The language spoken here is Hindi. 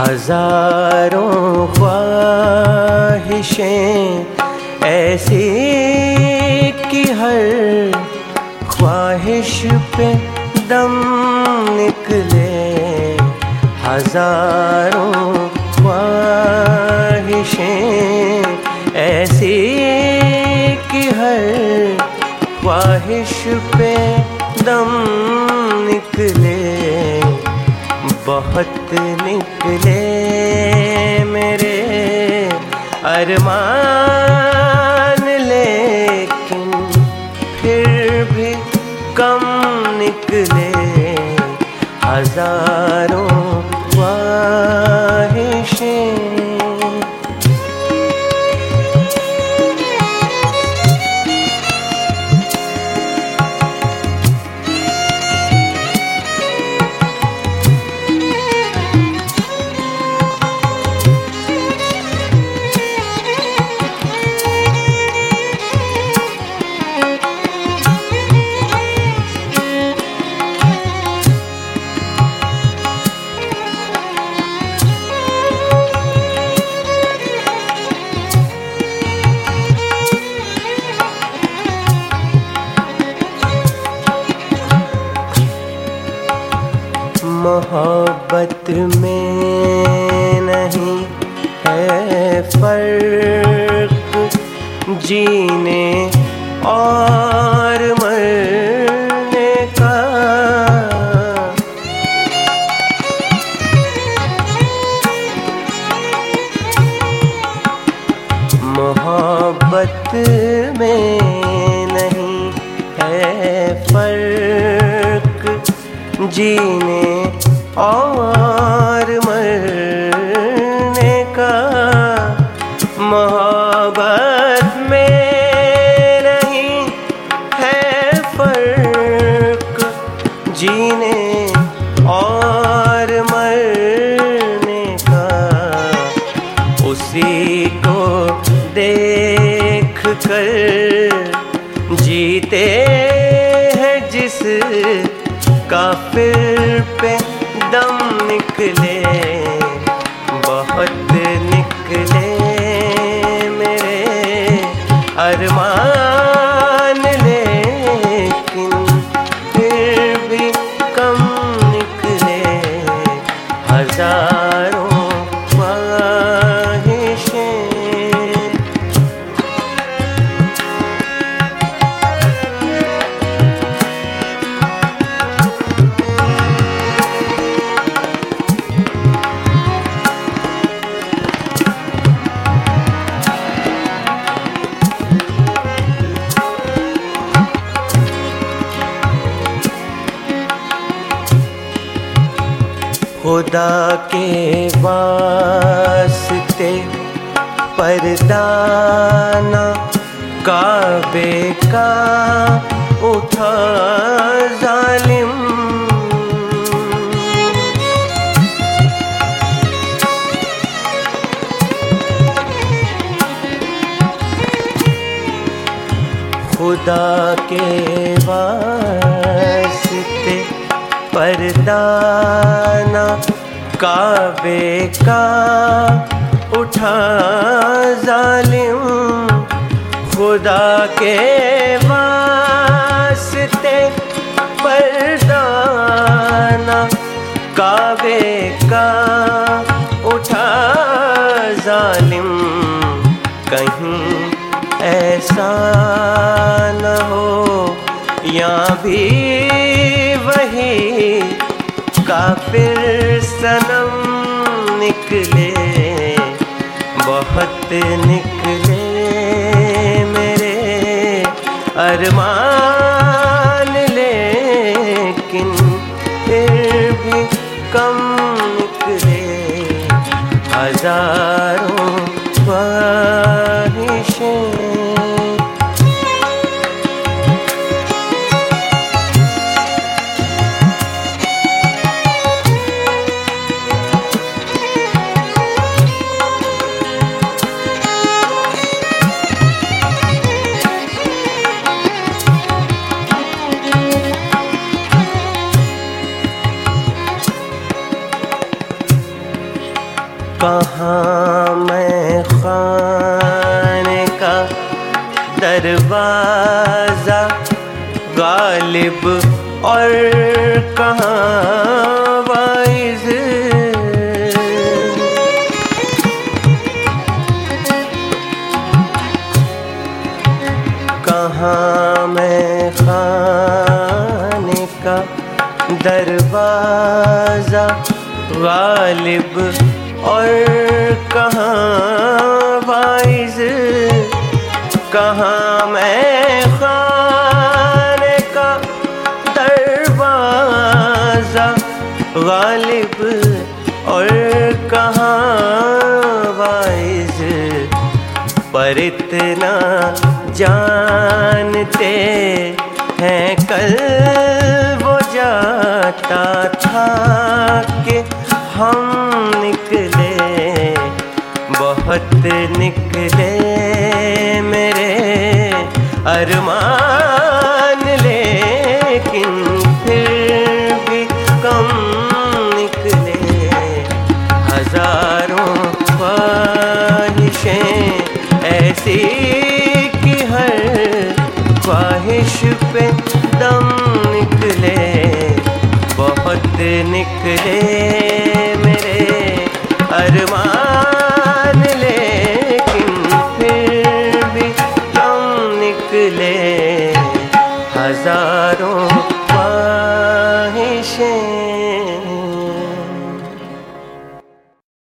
हजारों ख्वाहिशें ऐसी कि हर ख्वाहिश पे दम निकले। हजारों ख्वाहिशें ऐसी कि हर ख्वाहिश पे दम निकले। बहुत निकले मेरे अरमान, लेकिन फिर भी कम निकले। हजारों ख्वाहिशें मोहब्बत में नहीं है फर्क जीने और मरने का। मोहब्बत में नहीं है फर्क जीने और मरने का। मोहब्बत में नहीं है फर्क जीने और मरने का। उसी को देख कर जीते हैं जिस काफिर पे दम निकले। बहुत निकले मेरे अरमान, लेकिन फिर भी कम निकले। हजारों ख्वाहिशें खुदा के वास्ते पर्दा ना काबे का उठा जालिम। खुदा के वास्ते पर्दा ना काबे का उठा जालिम। खुदा के वास्ते पर्दा ना काबे का उठा जालिम। कहीं ऐसा न हो या भी वही काफिर सनम निकले। बहुत निकले मेरे अरमान, लेकिन फिर भी कम निकले। हजारों ख्वाहिशें दरवाजा गालिब और कहाँ वाइज। कहाँ मैं खाने का दरवाजा गालिब और कहाँ वाइज। कहाँ मैं खाने का दरवाजा गालिब और कहाँ वाइज। पर इतना जानते हैं कल वो जाता था कि हम निकले बहुत निकले मेरे अरमान, लेकिन फिर भी कम निकले। हजारों ख्वाहिशें ऐसी कि हर ख्वाहिश पे दम निकले बहुत निकले मेरे अरमान, लेकिन फिर भी कम निकले हजारों